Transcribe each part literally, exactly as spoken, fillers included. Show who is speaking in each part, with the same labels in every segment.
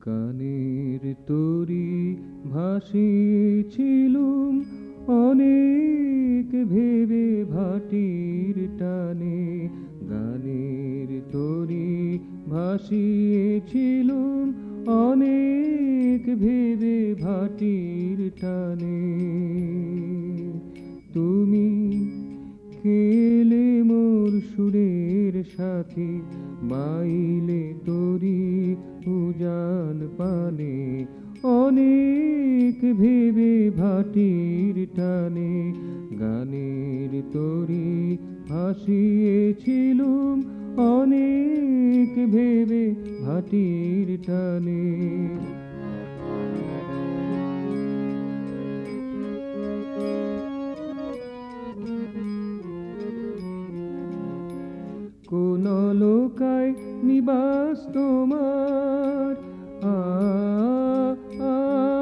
Speaker 1: গানের তরি ভাসিয়েছিলুম অনেক ভেবে ভাটির টানে। গানের তরি ভাসিয়েছিলুম অনেক ভেবে ভাটির টানে। তুমি কেলে মোর সুরের সাথে, বাইলে তরি উজান পানে। অনেক ভেবে ভাটির টানে গানের তরি ভাসিয়েছিলুম অনেক ভেবে ভাটির টানে। কোন লোকায় নিবাস তোমার, আ আ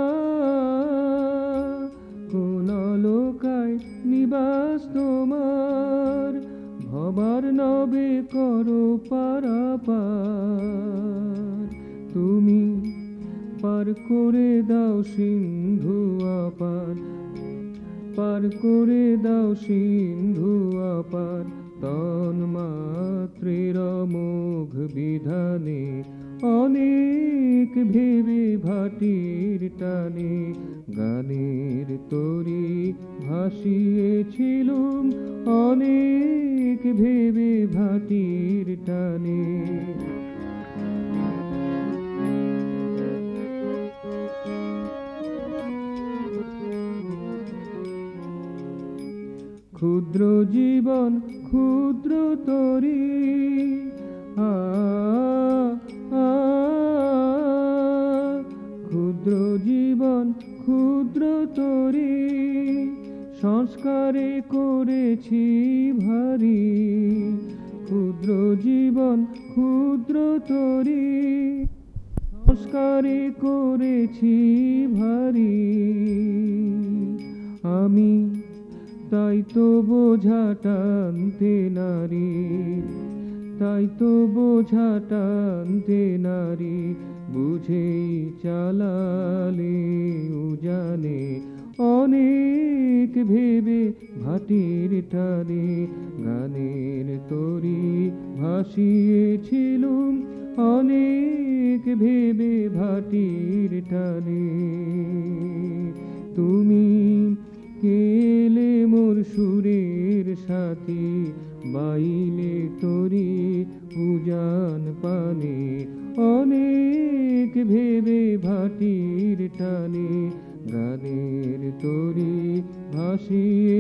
Speaker 1: কোন লোকায় নিবাস তোমার। ভবার নবে করো পারাপার। তুমি পার করে দাও সিন্ধু আপার, পার করে দাও সিন্ধু আপার। তন্মাত্রের অমোঘ বিধানে অনেক ভেবে ভাটির টানে গানের তরি ভাসিয়েছিলুম অনেক ভেবে ভাটির টানে। ক্ষুদ্র জীবন ক্ষুদ্র তরি, আ আ ক্ষুদ্র জীবন ক্ষুদ্র তরি। সংস্কারে করেছি ভারী, ক্ষুদ্র জীবন ক্ষুদ্র তরি। সংস্কারে করেছি ভারী। আমি তাই তো বোঝা টানতে নারী, তাই তো বোঝা টানতে নারী। বুঝেই চালালে উজানে অনেক ভেবে ভাটির টানে গানের তরি ভাসিয়েছিলুম অনেক ভেবে ভাটির টানে। তুমি কেলে মোর সুরের সাথী, বাইলে তরি উজান পানে। অনেক ভেবে ভাটির টানে গানের তরি ভাসিয়ে